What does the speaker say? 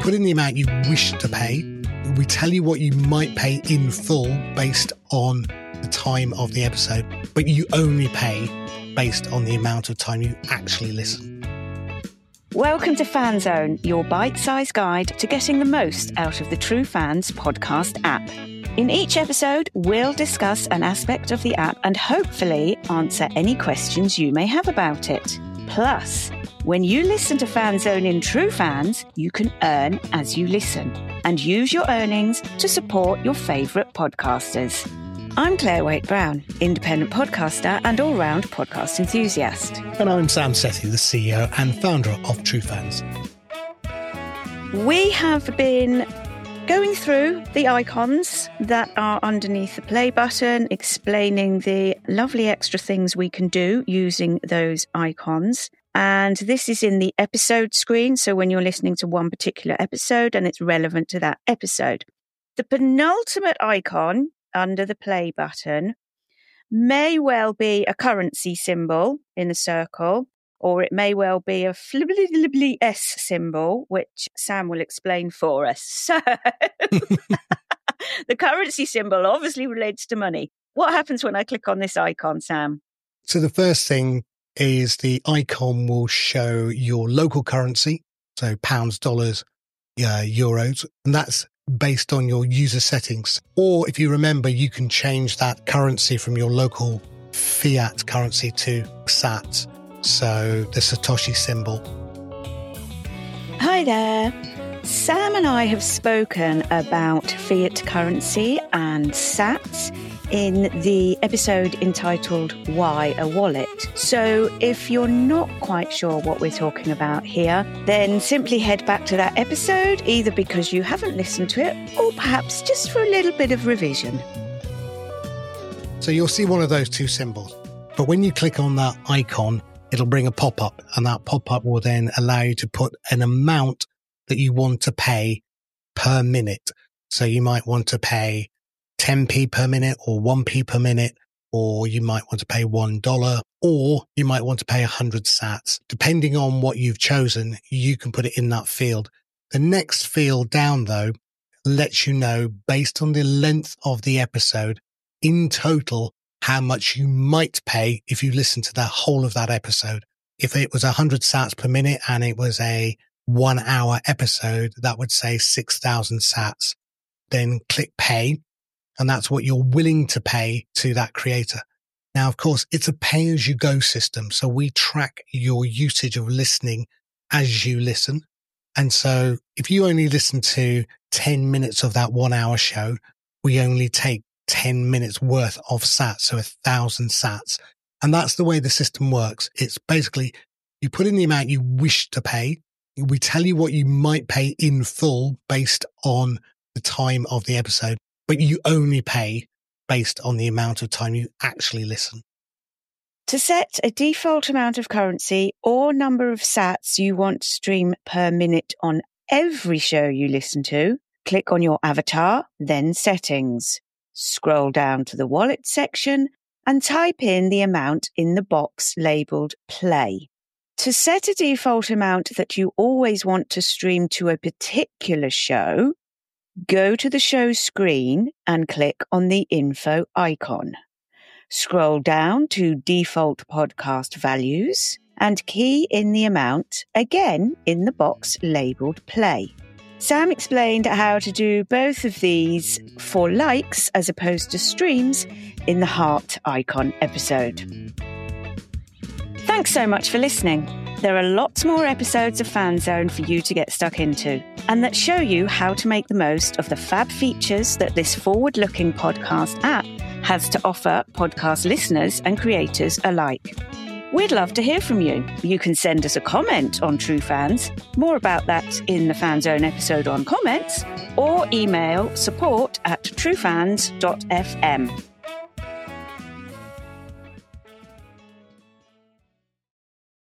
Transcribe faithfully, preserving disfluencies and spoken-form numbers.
put in the amount you wish to pay. We tell you what you might pay in full based on the time of the episode, but you only pay based on the amount of time you actually listen. Welcome to Fan Zone, your bite-sized guide to getting the most out of the True Fans podcast app. In each episode, we'll discuss an aspect of the app and hopefully answer any questions you may have about it. Plus, when you listen to Fan Zone in True Fans, you can earn as you listen and use your earnings to support your favourite podcasters. I'm Claire Waite-Brown, independent podcaster and all-round podcast enthusiast. And I'm Sam Sethi, the C E O and founder of True Fans. We have been going through the icons that are underneath the play button, explaining the lovely extra things we can do using those icons. And this is in the episode screen, so when you're listening to one particular episode and it's relevant to that episode. The penultimate icon under the play button may well be a currency symbol in a circle, or it may well be a flibbly S symbol, which Sam will explain for us. So the currency symbol obviously relates to money. What happens when I click on this icon, Sam? So the first thing is the icon will show your local currency, so pounds, dollars, uh, euros, and that's based on your user settings. Or if you remember, you can change that currency from your local fiat currency to sats, so the Satoshi symbol. Hi there. Sam and I have spoken about fiat currency and sats in the episode entitled Why a Wallet? So if you're not quite sure what we're talking about here, then simply head back to that episode, either because you haven't listened to it or perhaps just for a little bit of revision. So you'll see one of those two symbols. But when you click on that icon, it'll bring a pop-up, and that pop-up will then allow you to put an amount that you want to pay per minute. So you might want to pay ten p per minute or one p per minute, or you might want to pay one dollar, or you might want to pay one hundred sats. Depending on what you've chosen, you can put it in that field. The next field down, though, lets you know, based on the length of the episode, in total, how much you might pay if you listen to that whole of that episode. If it was one hundred sats per minute and it was a one hour episode, that would say six thousand sats. Then click pay. And that's what you're willing to pay to that creator. Now, of course, it's a pay-as-you-go system. So we track your usage of listening as you listen. And so if you only listen to ten minutes of that one hour show, we only take ten minutes worth of sats, so a thousand sats. And that's the way the system works. It's basically, you put in the amount you wish to pay. We tell you what you might pay in full based on the time of the episode, but you only pay based on the amount of time you actually listen. To set a default amount of currency or number of sats you want to stream per minute on every show you listen to, click on your avatar, then settings. Scroll down to the wallet section and type in the amount in the box labelled play. To set a default amount that you always want to stream to a particular show, go to the show screen and click on the info icon. Scroll down to default podcast values and key in the amount, again in the box labelled play. Sam explained how to do both of these for likes as opposed to streams in the heart icon episode. Thanks so much for listening. There are lots more episodes of Fan Zone for you to get stuck into, and that show you how to make the most of the fab features that this forward-looking podcast app has to offer podcast listeners and creators alike. We'd love to hear from you. You can send us a comment on True Fans, more about that in the Fan Zone episode on comments, or email support at truefans dot f m.